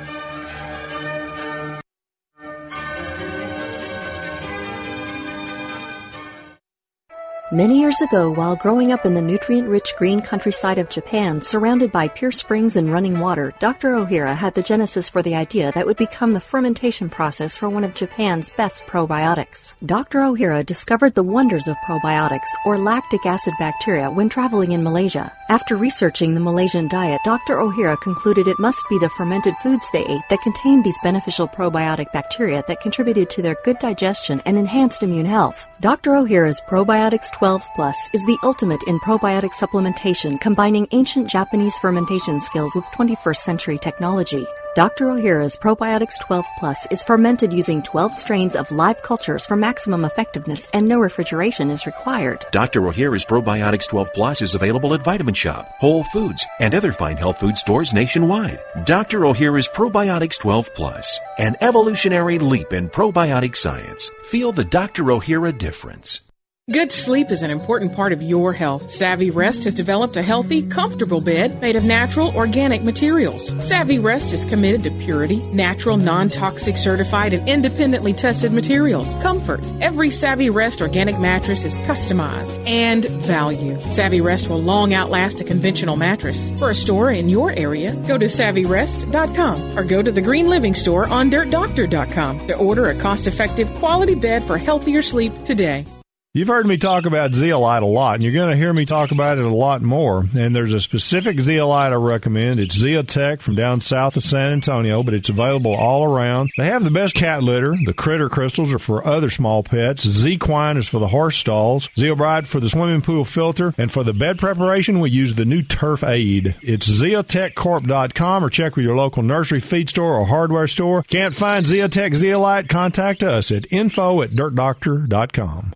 Many years ago, while growing up in the nutrient-rich green countryside of Japan, surrounded by pure springs and running water, Doctor Ohira had the genesis for the idea that would become the fermentation process for one of Japan's best probiotics. Doctor Ohira discovered the wonders of probiotics, or lactic acid bacteria, when traveling in Malaysia. After researching the Malaysian diet, Doctor Ohira concluded it must be the fermented foods they ate that contained these beneficial probiotic bacteria that contributed to their good digestion and enhanced immune health. Doctor Ohira's Probiotics twelve plus is the ultimate in probiotic supplementation, combining ancient Japanese fermentation skills with twenty-first century technology. Doctor Ohira's Probiotics twelve plus is fermented using twelve strains of live cultures for maximum effectiveness, and no refrigeration is required. Doctor Ohira's Probiotics twelve plus is available at Vitamin Shop, Whole Foods, and other fine health food stores nationwide. Doctor Ohira's Probiotics twelve plus, an evolutionary leap in probiotic science. Feel the Doctor Ohira difference. Good sleep is an important part of your health. Savvy Rest has developed a healthy, comfortable bed made of natural, organic materials. Savvy Rest is committed to purity, natural, non-toxic, certified, and independently tested materials. Comfort. Every Savvy Rest organic mattress is customized. And value. Savvy Rest will long outlast a conventional mattress. For a store in your area, go to savvy rest dot com or go to the Green Living Store on dirt doctor dot com to order a cost-effective, quality bed for healthier sleep today. You've heard me talk about zeolite a lot, and you're going to hear me talk about it a lot more. And there's a specific zeolite I recommend. It's Zeotech from down south of San Antonio, but it's available all around. They have the best cat litter. The critter crystals are for other small pets. Zequine is for the horse stalls. Zeobrite for the swimming pool filter. And for the bed preparation, we use the new Turf Aid. It's zeotech corp dot com, or check with your local nursery, feed store, or hardware store. Can't find Zeotech zeolite? Contact us at info at dirt doctor dot com.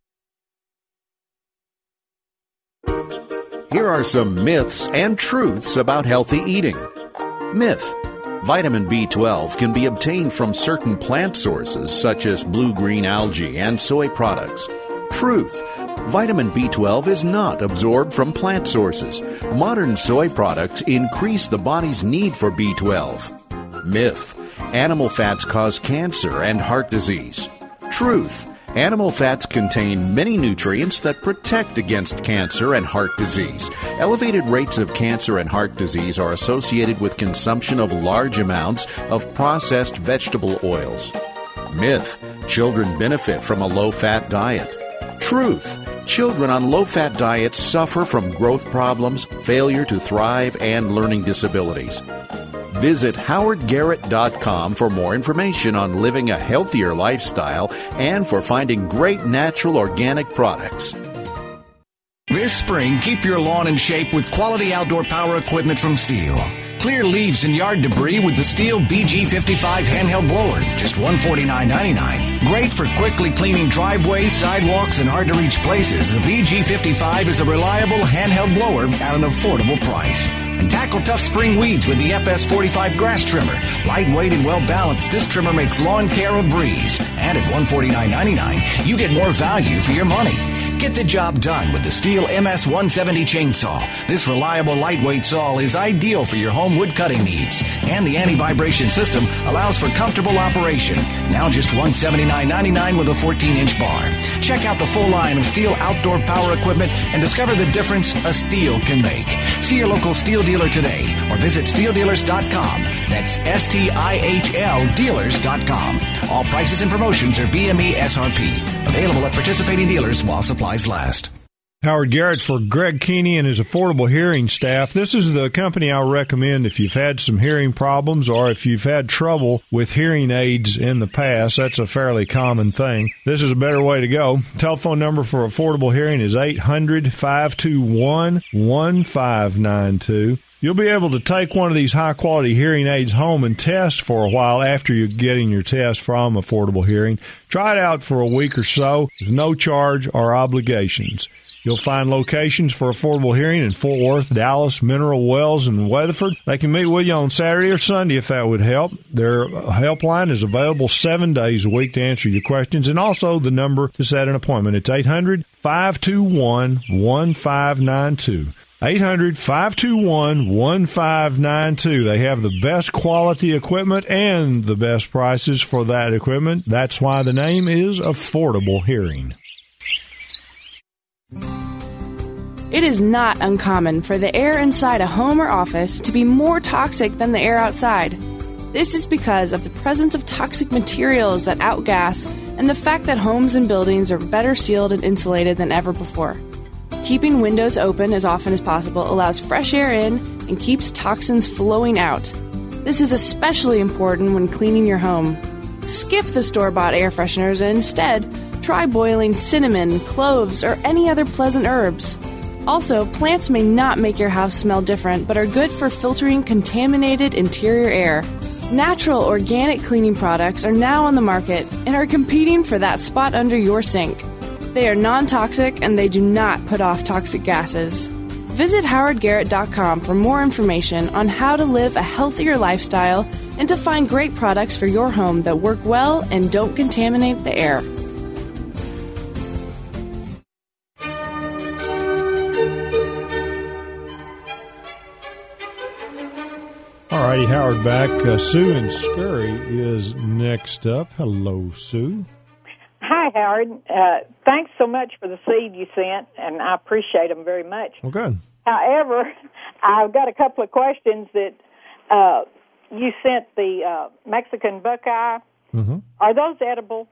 Here are some myths and truths about healthy eating. Myth: vitamin B twelve can be obtained from certain plant sources such as blue-green algae and soy products. Truth: vitamin B twelve is not absorbed from plant sources. Modern soy products increase the body's need for B twelve. Myth: animal fats cause cancer and heart disease. Truth: animal fats contain many nutrients that protect against cancer and heart disease. Elevated rates of cancer and heart disease are associated with consumption of large amounts of processed vegetable oils. Myth: children benefit from a low-fat diet. Truth: children on low-fat diets suffer from growth problems, failure to thrive, and learning disabilities. Visit howard garrett dot com for more information on living a healthier lifestyle and for finding great natural organic products. This spring, keep your lawn in shape with quality outdoor power equipment from Steel. Clear leaves and yard debris with the Stihl B G fifty-five handheld blower, just one hundred forty-nine ninety-nine. Great for quickly cleaning driveways, sidewalks, and hard-to-reach places. The B G fifty-five is a reliable handheld blower at an affordable price. And tackle tough spring weeds with the F S forty-five grass trimmer. Lightweight and well-balanced, this trimmer makes lawn care a breeze. And at one hundred forty-nine ninety-nine, you get more value for your money. Get the job done with the Stihl M S one seventy chainsaw. This reliable lightweight saw is ideal for your home wood cutting needs. And the anti-vibration system allows for comfortable operation. Now just one hundred seventy-nine ninety-nine with a fourteen inch bar. Check out the full line of Stihl outdoor power equipment and discover the difference a Stihl can make. See your local Stihl dealer today or visit Stihl dealers dot com. That's S T I H L dealers dot com. All prices and promotions are B M E S R P. Available at participating dealers while supplies last. Howard Garrett for Greg Keeney and his Affordable Hearing staff. This is the company I recommend if you've had some hearing problems or if you've had trouble with hearing aids in the past. That's a fairly common thing. This is a better way to go. Telephone number for Affordable Hearing is eight hundred, five two one, one five nine two. You'll be able to take one of these high-quality hearing aids home and test for a while after you're getting your test from Affordable Hearing. Try it out for a week or so with no charge or obligations. You'll find locations for Affordable Hearing in Fort Worth, Dallas, Mineral Wells, and Weatherford. They can meet with you on Saturday or Sunday if that would help. Their helpline is available seven days a week to answer your questions, and also the number to set an appointment. It's eight hundred, five two one, one five nine two. eight hundred, five two one, one five nine two. They have the best quality equipment and the best prices for that equipment. That's why the name is Affordable Hearing. It is not uncommon for the air inside a home or office to be more toxic than the air outside. This is because of the presence of toxic materials that outgas and the fact that homes and buildings are better sealed and insulated than ever before. Keeping windows open as often as possible allows fresh air in and keeps toxins flowing out. This is especially important when cleaning your home. Skip the store-bought air fresheners and instead try boiling cinnamon, cloves, or any other pleasant herbs. Also, plants may not make your house smell different, but are good for filtering contaminated interior air. Natural organic cleaning products are now on the market and are competing for that spot under your sink. They are non-toxic and they do not put off toxic gases. Visit howard garrett dot com for more information on how to live a healthier lifestyle and to find great products for your home that work well and don't contaminate the air. All righty, Howard back. Uh, Sue in Scurry is next up. Hello, Sue. Hi, Howard. Uh, thanks so much for the seed you sent, and I appreciate them very much. Well, good. However, I've got a couple of questions that uh, you sent the uh, Mexican buckeye. Mm-hmm. Are those edible?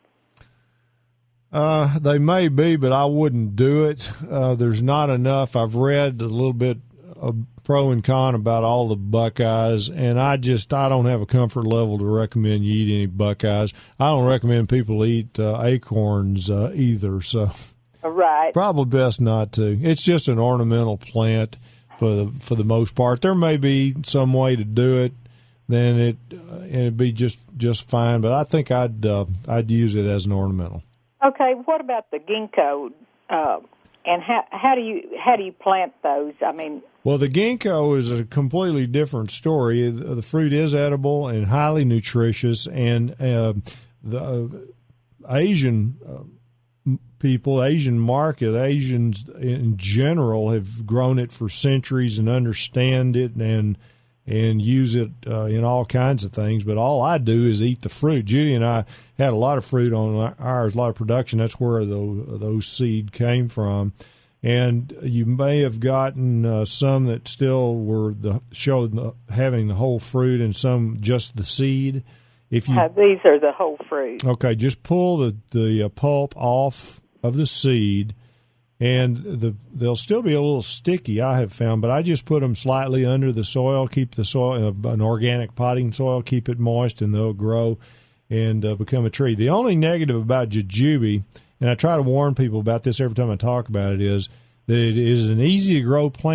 Uh, they may be, but I wouldn't do it. Uh, there's not enough. I've read a little bit of pro and con about all the buckeyes, and I just I don't have a comfort level to recommend you eat any buckeyes. I don't recommend people eat uh, acorns uh, either, so right. Probably best not to. It's just an ornamental plant for the for the most part. There may be some way to do it, then it uh, it'd be just just fine. But I think I'd uh, I'd use it as an ornamental. Okay. What about the ginkgo? Uh, and how how do you how do you plant those? I mean. Well, the ginkgo is a completely different story. The fruit is edible and highly nutritious, and uh, the uh, Asian uh, people, Asian market, Asians in general have grown it for centuries and understand it and and use it uh, in all kinds of things. But all I do is eat the fruit. Judy and I had a lot of fruit on ours, a lot of production. That's where those, those seed came from. And you may have gotten uh, some that still were the showed the, having the whole fruit, and some just the seed. If you uh, these are the whole fruit. Okay, just pull the the uh, pulp off of the seed, and the they'll still be a little sticky. I have found, but I just put them slightly under the soil, keep the soil uh, an organic potting soil, keep it moist, and they'll grow and uh, become a tree. The only negative about jujube, and I try to warn people about this every time I talk about it, is that it is an easy-to-grow plant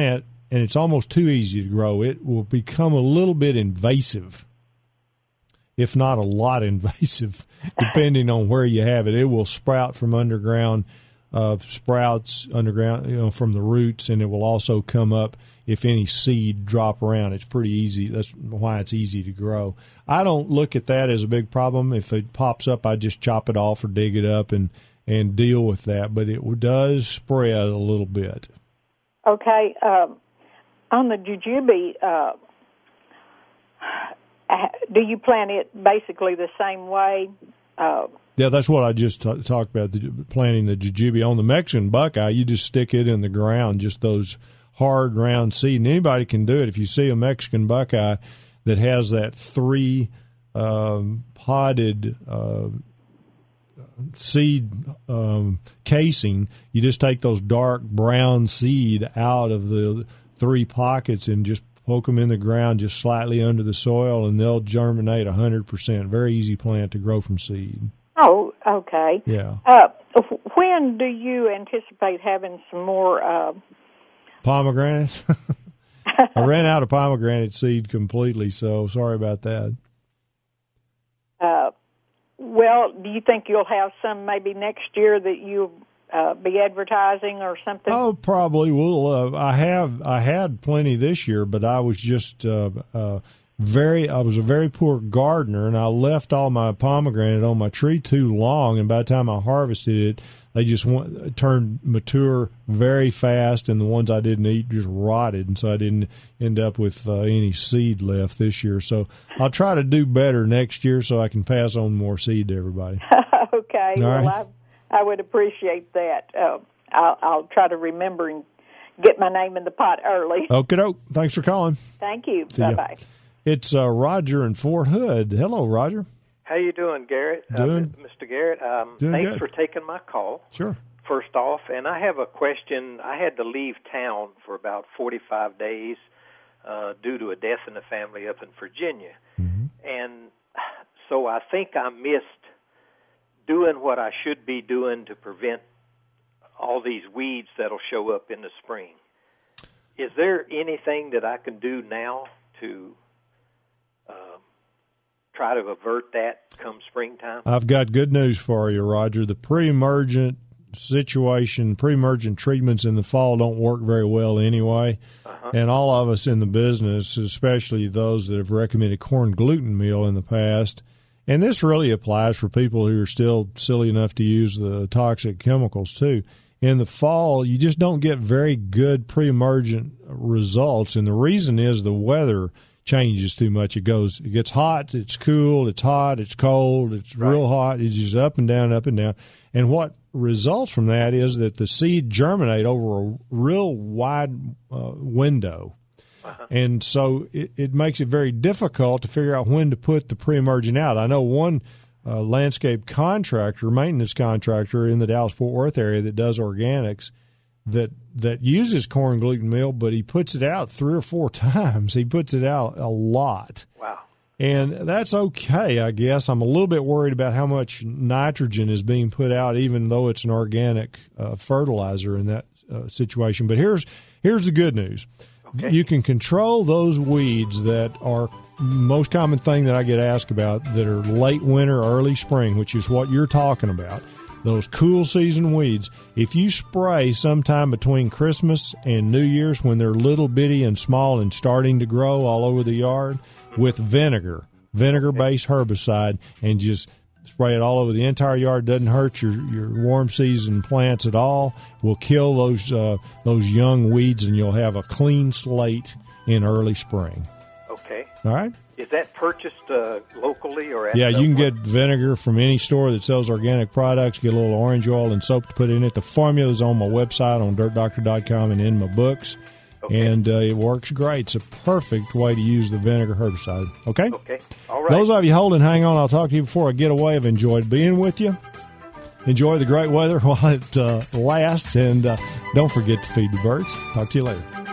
and it's almost too easy to grow, it will become a little bit invasive, if not a lot invasive, depending on where you have it. It will sprout from underground, uh, sprouts underground, you know, from the roots, and it will also come up if any seed drop around. It's pretty easy. That's why it's easy to grow. I don't look at that as a big problem. If it pops up, I just chop it off or dig it up and, and deal with that. But it does spread a little bit. Okay. Um, on the jujube, uh, do you plant it basically the same way? Uh, yeah, that's what I just t- talked about, the, planting the jujube. On the Mexican buckeye, you just stick it in the ground, just those hard, round seed. And anybody can do it. If you see a Mexican buckeye that has that three um, podded uh, seed um, casing, you just take those dark brown seed out of the three pockets and just poke them in the ground just slightly under the soil, and they'll germinate one hundred percent. Very easy plant to grow from seed. Oh, okay. Yeah. Uh, when do you anticipate having some more uh, pomegranate? I ran out of pomegranate seed completely, so sorry about that. Uh, well, do you think you'll have some maybe next year that you'll uh, be advertising or something? Oh, probably. We'll. Uh, I have. I had plenty this year, but I was just uh, uh, very. I was a very poor gardener, and I left all my pomegranate on my tree too long. And by the time I harvested it, they just went, turned mature very fast, and the ones I didn't eat just rotted, and so I didn't end up with uh, any seed left this year. So I'll try to do better next year so I can pass on more seed to everybody. Okay. All well, right. I, I would appreciate that. Uh, I'll, I'll try to remember and get my name in the pot early. Okie doke. Thanks for calling. Thank you. See ya. Bye-bye. It's uh, Roger in Fort Hood. Hello, Roger. How you doing, Garrett? Doing, uh, Mister Garrett, um, doing thanks good. for taking my call. Sure. First off, and I have a question. I had to leave town for about forty-five days uh, due to a death in the family up in Virginia. Mm-hmm. And so I think I missed doing what I should be doing to prevent all these weeds that'll show up in the spring. Is there anything that I can do now to uh, try to avert that come springtime? I've got good news for you, Roger. The pre-emergent situation, pre-emergent treatments in the fall don't work very well anyway. Uh-huh. And all of us in the business, especially those that have recommended corn gluten meal in the past, and this really applies for people who are still silly enough to use the toxic chemicals too. In the fall, you just don't get very good pre-emergent results, and the reason is the weather changes too much. It goes, it gets hot, it's cool, it's hot, it's cold, it's Right. real hot. It's just up and down, up and down. And what results from that is that the seed germinate over a real wide uh, window. Uh-huh. And so it, it makes it very difficult to figure out when to put the pre-emergent out. I know one uh, landscape contractor, maintenance contractor in the Dallas-Fort Worth area that does organics, that that uses corn gluten meal, but he puts it out three or four times. He puts it out a lot. Wow. And that's okay, I guess. I'm a little bit worried about how much nitrogen is being put out, even though it's an organic uh, fertilizer in that uh, situation. But here's here's the good news. Okay. You can control those weeds that are most common thing that I get asked about that are late winter, early spring, which is what you're talking about. Those cool season weeds, if you spray sometime between Christmas and New Year's when they're little bitty and small and starting to grow all over the yard with vinegar, vinegar-based herbicide, and just spray it all over the entire yard, doesn't hurt your, your warm season plants at all, will kill those uh, those young weeds, and you'll have a clean slate in early spring. Okay. All right? Is that purchased uh, locally or at Yeah, the you can one? get vinegar from any store that sells organic products. Get a little orange oil and soap to put in it. The formula is on my website on dirt doctor dot com and in my books. Okay. And uh, it works great. It's a perfect way to use the vinegar herbicide. Okay? Okay. All right. Those of you holding, hang on. I'll talk to you before I get away. I've enjoyed being with you. Enjoy the great weather while it uh, lasts. And uh, don't forget to feed the birds. Talk to you later.